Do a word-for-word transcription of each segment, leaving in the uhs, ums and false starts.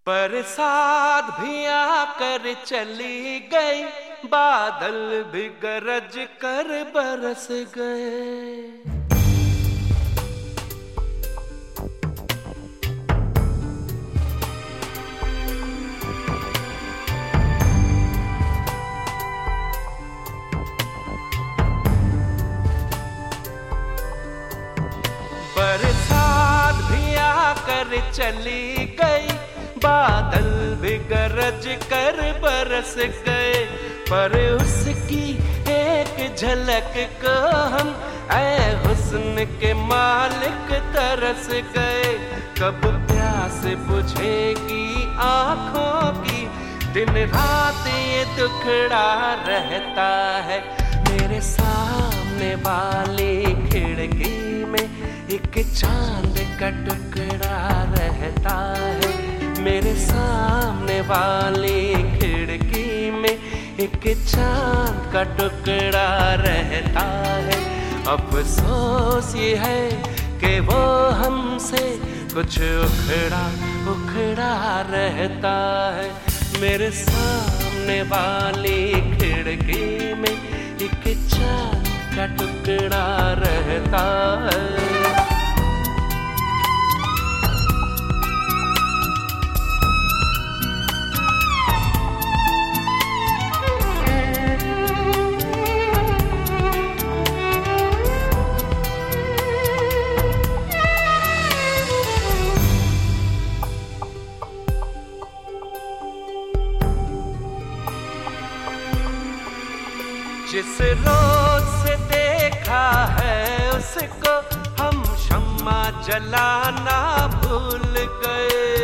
बरसात भी आकर चली गई, बादल भी गरज कर बरस गए। बरसात भी आकर चली गई, बादल भी गरज कर बरस गए। पर उसकी एक झलक को हम ऐ हुस्न के मालिक तरस गए। कब प्यास बुझेगी आँखों की, दिन रात ये दुखड़ा रहता है। मेरे सामने वाली खिड़की में एक चांद का टुकड़ा रहता है। मेरे सामने वाली खिड़की में एक चांद का टुकड़ा रहता है। अफसोस ये है कि वो हमसे कुछ उखड़ा उखड़ा रहता है। मेरे सामने वाली खिड़की में एक चांद का टुकड़ा रहता है। जिस रोज से देखा है उसको हम शम्मा जलाना भूल गए।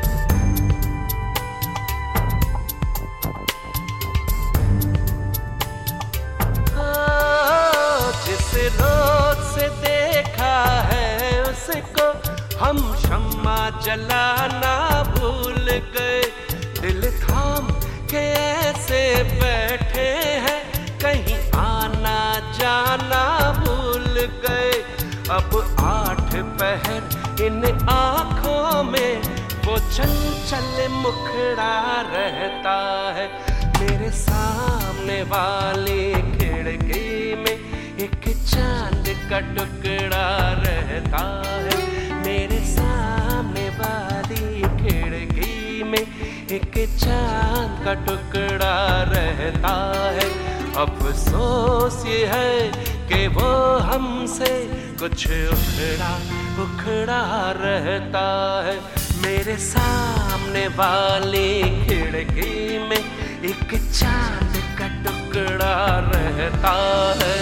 जिस रोज से देखा है उसको हम शम्मा जलाना भूल गए। दिल थाम के ऐसे बैठे हैं, कहीं आना जाना भूल गए। अब आठ पहर इन आँखों में वो चंचल मुखड़ा रहता है। मेरे सामने वाली खिड़की में एक चांद का टुकड़ा रहता है। मेरे सामने वाली खिड़की में एक चांद का टुकड़ा रहता है। अफसोस ये है कि वो हमसे कुछ उखड़ा उखड़ा रहता है। मेरे सामने वाली खिड़की में एक चांद का टुकड़ा रहता है।